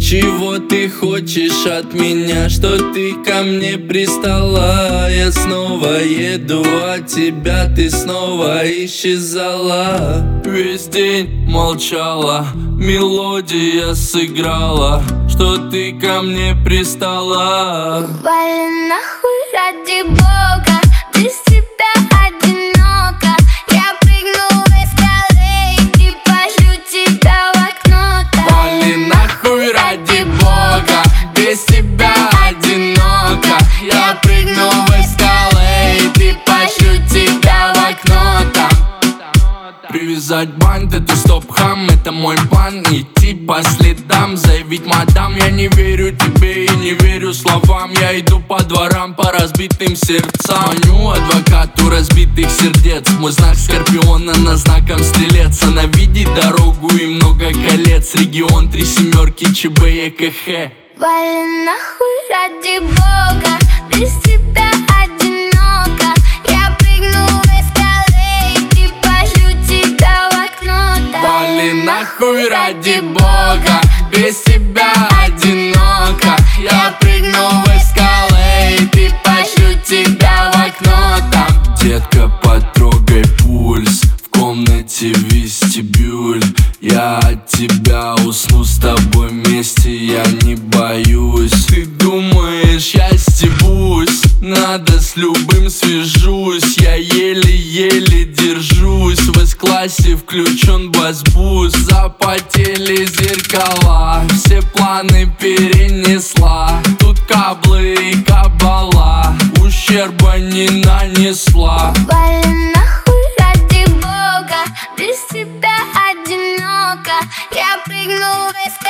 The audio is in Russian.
Чего ты хочешь от меня, что ты ко мне пристала? Я снова еду, а тебя ты снова исчезала. Весь день молчала, мелодия сыграла, что ты ко мне пристала. Вали нахуй ради бога, без тебя одиноко. Я прыгну в эскалейт и пошлю тебя в окно. Вали нахуй ради бога, без тебя одиноко. Я прыгну в эскалейт и пошлю тебя в окно там. Привязать бант, это стоп-хам, это мой план. Идти по следам, заявить мадам: я не верю тебе и не верю словам. Я иду по дворам, по разбитым сердцам. Звоню адвокату разбитых сердец. Мой знак скорпиона на знаком стрелец. Она видит дорогу и много колец. Регион 3 семерки, ЧБ, ЕКХ. Вали нахуй ради бога, без тебя одиноко. Я прыгну в эскалейт и пошлю тебя в окно. Вали нахуй ради бога, без тебя одиноко. Я прыгну в эскалейт и пошлю тебя в окно там. Детка, потрогай пульс, в комнате вестибюль. Я от тебя усну, с тобой вместе я не боюсь. Ты думаешь, я стебусь? Надо с любым свяжусь. Я еле-еле держусь. В С-классе включен бас-бус. Запотели зеркала, все планы перенесла. Тут каблы и кабала, ущерба не нанесла. Вали нахуй ради бога, без тебя одиноко. Я прыгну в эскалейт